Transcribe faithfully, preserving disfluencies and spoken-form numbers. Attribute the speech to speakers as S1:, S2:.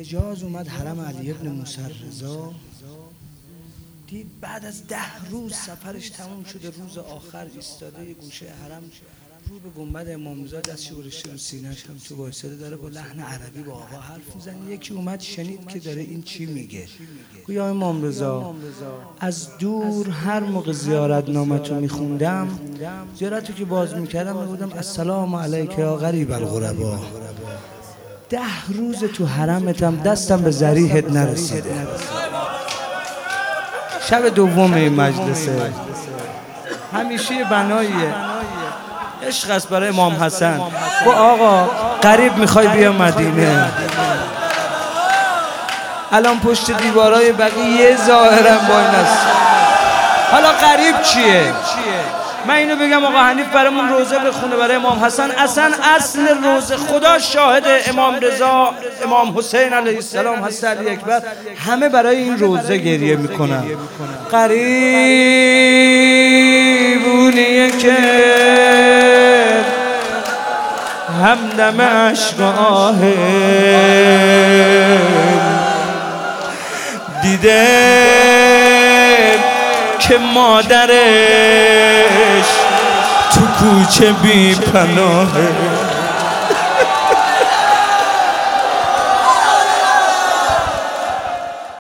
S1: حجاز اومد حرم علی ابن موسی رضا، دید بعد از ده روز سفرش تموم شده، روز آخر ایستاده یه گوشه حرم رو به گنبد امام رضا، دستش گذاشته رو سینه‌اش، هم تو وایساده داره با لحن عربی با آقا حرف میزنه. یکی اومد شنید که داره این چی میگه، گویا امام رضا از دور هر موقع زیارت نامتو میخوندم، زیارتو که باز میکردم میگفتم السلام علیک یا غریب الغربا، ده روز تو حرمتم دستم به ذریحت نرسیده. شب دوم این مجلسه، همیشه بناییه عشق است برای امام حسن. گو آقا قریب میخوای بیا مدینه، الان پشت دیوارای بقیه ظاهرا با این است، حالا قریب چیه؟ من اینو بگم آقا حنیف برامون روزه بخونه برای امام حسن، اصلا اصل روزه خدا شاهد، امام رضا، امام حسین علیه السلام، حضرت علی اکبر، همه برای این روزه گریه میکنن. قریبونیه که همدم عشق آهه دیده که مادرش تو کوچه بی پناهه.